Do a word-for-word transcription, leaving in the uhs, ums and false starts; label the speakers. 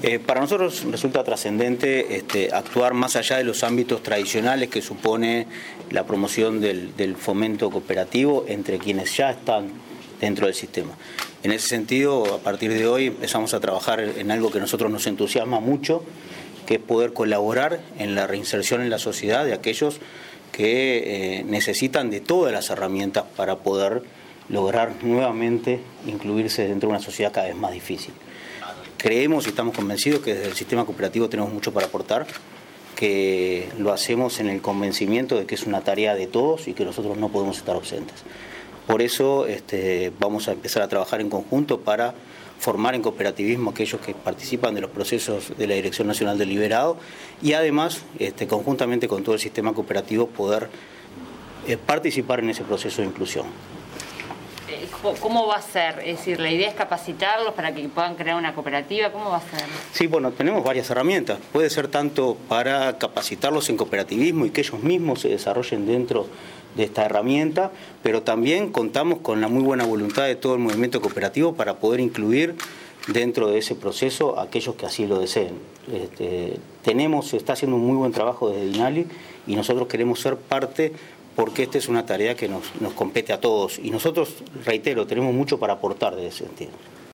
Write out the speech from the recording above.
Speaker 1: Eh, para nosotros resulta trascendente este, actuar más allá de los ámbitos tradicionales que supone la promoción del, del fomento cooperativo entre quienes ya están dentro del sistema. En ese sentido, a partir de hoy empezamos a trabajar en algo que a nosotros nos entusiasma mucho, que es poder colaborar en la reinserción en la sociedad de aquellos que eh, necesitan de todas las herramientas para poder lograr nuevamente incluirse dentro de una sociedad cada vez más difícil. Creemos y estamos convencidos que desde el sistema cooperativo tenemos mucho para aportar, que lo hacemos en el convencimiento de que es una tarea de todos y que nosotros no podemos estar ausentes. Por eso este, vamos a empezar a trabajar en conjunto para formar en cooperativismo a aquellos que participan de los procesos de la Dirección Nacional del Liberado y además, este, conjuntamente con todo el sistema cooperativo, poder eh, participar en ese proceso de inclusión.
Speaker 2: ¿Cómo va a ser? Es decir, la idea es capacitarlos para que puedan crear una cooperativa. ¿Cómo va a ser?
Speaker 1: Sí, bueno, tenemos varias herramientas. Puede ser tanto para capacitarlos en cooperativismo y que ellos mismos se desarrollen dentro de esta herramienta, pero también contamos con la muy buena voluntad de todo el movimiento cooperativo para poder incluir dentro de ese proceso a aquellos que así lo deseen. Este, tenemos, se está haciendo un muy buen trabajo desde DINALI y nosotros queremos ser parte porque esta es una tarea que nos, nos compete a todos y nosotros, reitero, tenemos mucho para aportar de ese sentido.